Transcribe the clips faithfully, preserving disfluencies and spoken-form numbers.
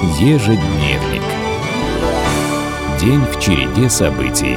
Ежедневник. День в череде событий.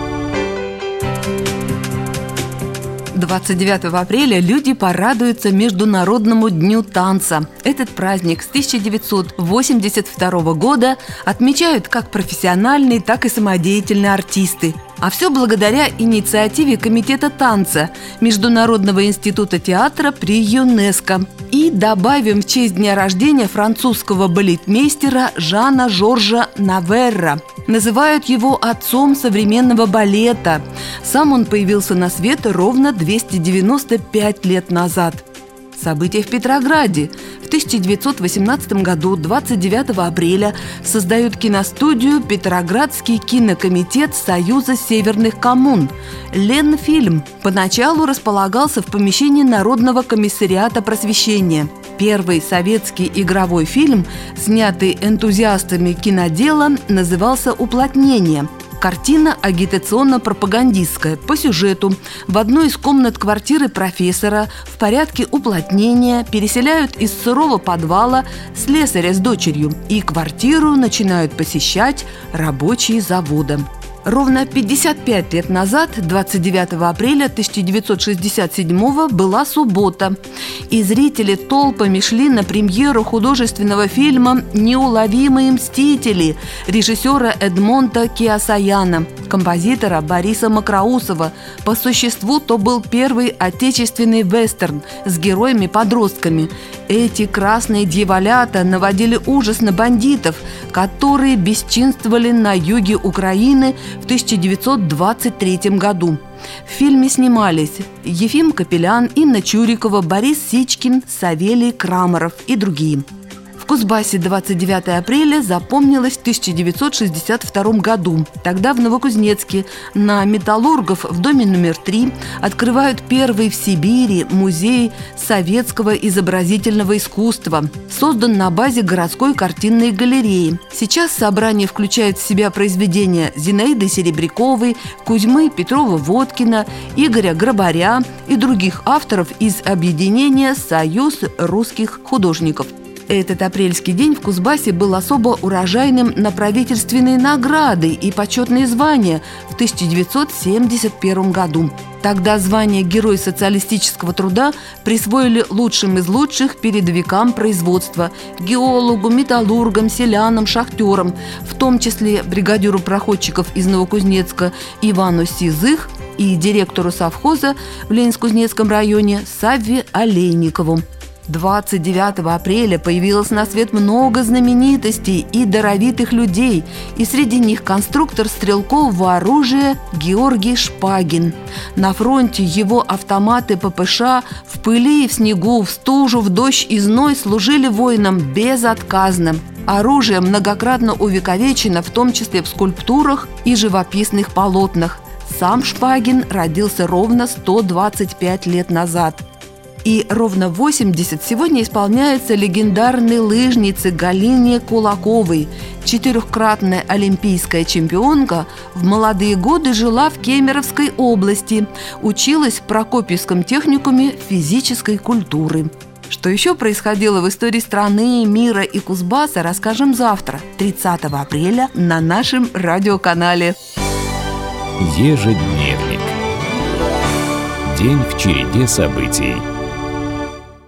двадцать девятого апреля люди порадуются Международному дню танца. Этот праздник с тысяча девятьсот восемьдесят второго года отмечают как профессиональные, так и самодеятельные артисты. А все благодаря инициативе Комитета танца Международного института театра при ЮНЕСКО. И добавим в честь дня рождения французского балетмейстера Жана Жоржа Наверра. Называют его отцом современного балета. Сам он появился на свет ровно двести девяносто пять лет назад. События в Петрограде. В тысяча девятьсот восемнадцатом году, двадцать девятого апреля, создают киностудию «Петроградский кинокомитет Союза Северных коммун». Ленфильм поначалу располагался в помещении Народного комиссариата просвещения. Первый советский игровой фильм, снятый энтузиастами кинодела, назывался «Уплотнение». Картина агитационно-пропагандистская. По сюжету в одну из комнат квартиры профессора в порядке уплотнения переселяют из сырого подвала слесаря с дочерью, и квартиру начинают посещать рабочие завода. Ровно пятьдесят пять лет назад, двадцать девятого апреля тысяча девятьсот шестьдесят седьмого, была суббота, и зрители толпами шли на премьеру художественного фильма «Неуловимые мстители» режиссера Эдмонда Киасаяна, композитора Бориса Макроусова. По существу, то был первый отечественный вестерн с героями-подростками. Эти красные дьяволята наводили ужас на бандитов, которые бесчинствовали на юге Украины в тысяча девятьсот двадцать третьем году. В фильме снимались Ефим Капелян, Инна Чурикова, Борис Сичкин, Савелий Крамаров и другие. В Кузбассе двадцать девятого апреля запомнилось в тысяча девятьсот шестьдесят втором году. Тогда в Новокузнецке на Металлургов в доме номер три открывают первый в Сибири музей советского изобразительного искусства. Создан на базе городской картинной галереи. Сейчас собрание включает в себя произведения Зинаиды Серебряковой, Кузьмы Петрова-Водкина, Игоря Грабаря и других авторов из объединения «Союз русских художников». Этот апрельский день в Кузбассе был особо урожайным на правительственные награды и почетные звания в тысяча девятьсот семьдесят первом году. Тогда звание Герой социалистического труда присвоили лучшим из лучших передовикам производства – геологу, металлургам, селянам, шахтерам, в том числе бригадиру проходчиков из Новокузнецка Ивану Сизых и директору совхоза в Ленинско-Кузнецком районе Савве Олейникову. двадцать девятого апреля появилось на свет много знаменитостей и даровитых людей, и среди них конструктор стрелкового оружия Георгий Шпагин. На фронте его автоматы ППШ в пыли и в снегу, в стужу, в дождь и зной служили воинам безотказно. Оружие многократно увековечено, в том числе в скульптурах и живописных полотнах. Сам Шпагин родился ровно сто двадцать пять лет назад. И ровно восемьдесят сегодня исполняется легендарной лыжнице Галине Кулаковой. Четырехкратная олимпийская чемпионка в молодые годы жила в Кемеровской области, училась в Прокопьевском техникуме физической культуры. Что еще происходило в истории страны, мира и Кузбасса, расскажем завтра, тридцатого апреля, на нашем радиоканале. Ежедневник. День в череде событий.